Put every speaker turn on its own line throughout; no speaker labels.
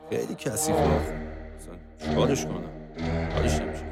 خیلی کثیفه آخه. مثلا چیکارش کنم؟ کارش نمیشه.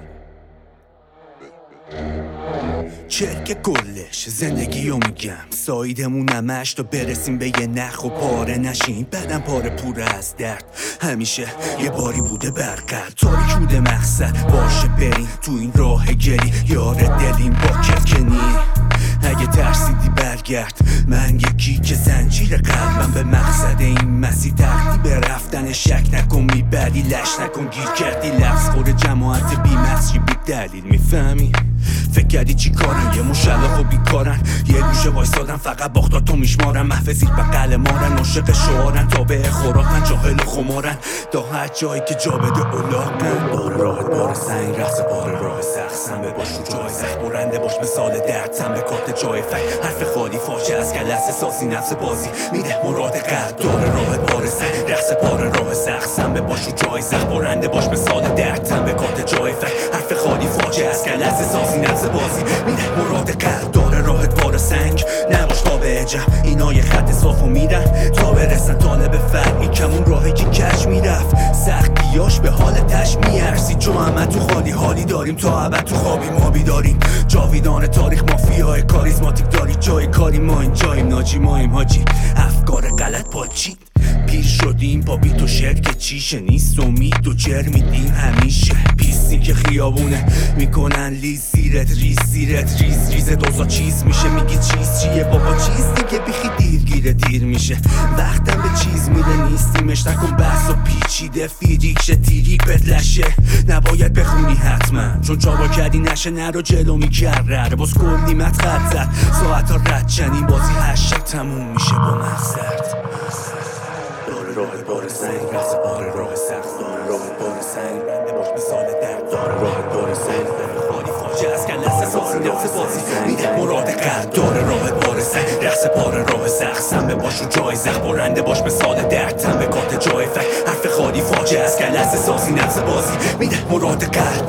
چرک گلش زندگی رو میگم سایدمون همش تا برسیم به یه نخ و پاره نشیم. بدن پاره پوره از درد همیشه یه باری بوده برقرد تاریک بوده مقصد باشه بریم تو این راه گلی یار دلیم با کلکنی. اگه ترسیدی برگرد من یکی که زنجیر قلبم به مقصد این مسیر تختی به رفتن شک نکن میبری لش نکن گیر کردی لفظ خور جماعت بیمسجی بی دلیل میفهمی فکر کردی چی کارن یه مشلق و بیکارن یه گوشه وایسادن فقط باختاتو میشمارن محو زیر بقل مارن عاشق شعارن تابع خوراکن جاهل خمارن تا هر جایی که جا بده اولاقن بار راحت بار سنگ رقص بار راه سخت سنبه باش رو جای سخت برنده باش مثال درد سنبه کارت جای فکر حرف خالی فاشه از کلس ساسی نفس بازی میده مراد قلب دار راه بار سنگ رقص بار راه سخت سنبه باش رو جای سخت برنده باش مثال درد سنبه کارت جای فکر حرف خالی فاشه از کلس ساسی نفس بازی میده مراد قلب داره راحت بار سنگ نباش تابع جمع اینا یه خط صافو میرن تا برسن طالب فرقی کمون راهی که کش میرفت سختیاش به حال تش میارسی چون همه تو خالی حالی داریم تا ابد تو خوابی ما بیداریم جاویدان تاریخ مافیای کاریزماتیک داری جای کاری ما این جاییم ناجی مایم حاجی افکار غلط پاچی پیر شدیم با بیت و شعر که چیشه نیست امید و جر میدیم همیشه پیستی که خیابونه میکنن لیز زیرت ریز دوزا چیز میشه میگی چیز چیه بابا چیز دیگه بیخی دیر میشه وقتم به چیز میره نیستیمش نکن بحث و پیچیده فیریکشه تیریک بدلشه نباید بخونی حتما چون چابا کردی نشه نرو جلو میکرر باز کلی مت خط زد ساعت ها رد چنین بازی هشت تموم میشه با مسترد داره راه بار سنگ رقص بار راه سخت داره راه بار سنگ رنده باش مثال درد داره راه بار سنگ خالی فاجه از کلس ساسی نفس بازی میده مراد قلب داره راه بار سنگ رقص بار راه سخت سنبه باش رو جای زخ برنده باش مثال درد تنبه کارت جای فکر حرف خالی فاجه از کلس ساسی نفس بازی میده مراد قلب